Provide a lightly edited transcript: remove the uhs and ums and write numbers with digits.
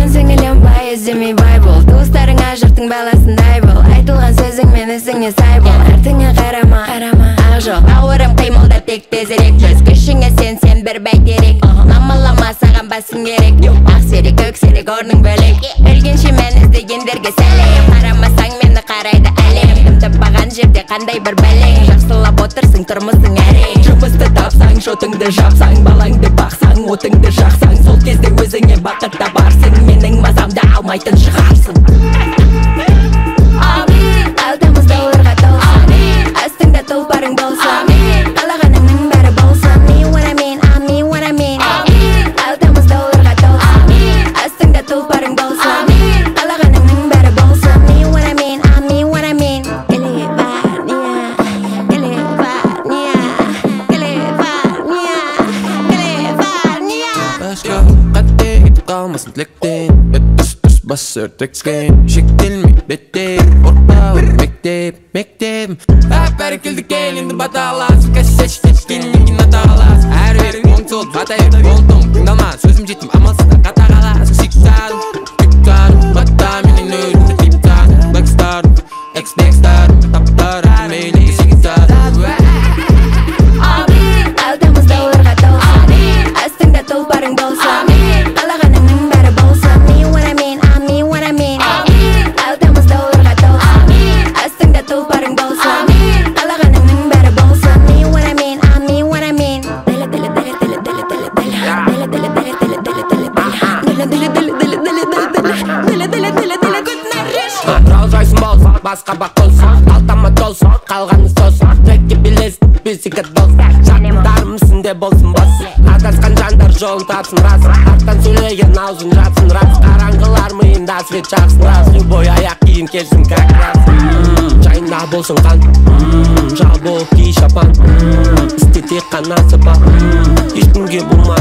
сен сіңілембай іздемей бай бол, туыстарыңа жұрттың баласындай бол, айтылған сөзіңмен ісіңе сай бол, артыңа қарама ақ жол, бауырым қимылдап тек тезірек төз, күшіңе сен бір бәйтерек, мамалама саған басың керек, ақ серек көк серек орның бөлек, өлгенше мен іздегендерге сәлем, қарамасаң мені қарайды әлем, тым таппаған жерде қандай бір бәлең, жақсылап отырсың тұрмысың әрең, жұмысты тапсаң, шотыңды жапсаң, балаңды бақсаң, отыңды жақсаң, сол кезде өзіңе бақыт табарсың, менің мазамды алмайтын шығарсың. Амин, алдымыз долларға толсын, астыңда тұлпарың болсын, қалағаныңның бәрі болсын, what I mean, алдымыз долларға толсын, астыңда тұлпарың болсын, қалағаныңның бәрі болсын, what I mean, Let's go, қатты кетіп қалмасын тілектен, түс басыр текскен, шектелмей беттен, ұрпауыр мектебім бәрекелді кел, енді бата аласың, кәсеште келмеген ата қаласың, әр берің оң сол батайып, болдың, тыңдалма, сөзім жетім, амалсыздан қата қаласың, сиксарым, бата менен өзімді типтарым, блэкстарым, экс-декстарым, таптарым, мейлі сиксарым. Алдымыз долларға толсын, астыңда тұлпарың болсын, қалағаныңның бәрі болсын, what I mean, алдымыз долларға толсын, астыңда тұлпарың болсын, қалағаныңның бәрі болсын, what I mean, Ролls-Royce'ым болсын, басқа бақ болсын, қалтама толсын, қалғаны сосын, трекке билесін, бесігі долсын, шақындарымсың де болсын бос, адасқан жандар жолын тапсын рас, арттан сөйлеген аузын жапсын рас, қараңғылар миында свет жақсын рас, любой аяқ киім келсін как раз, жайында болсын қан, жал болып ки шапан, істе тек қана сапа, ешкімге болма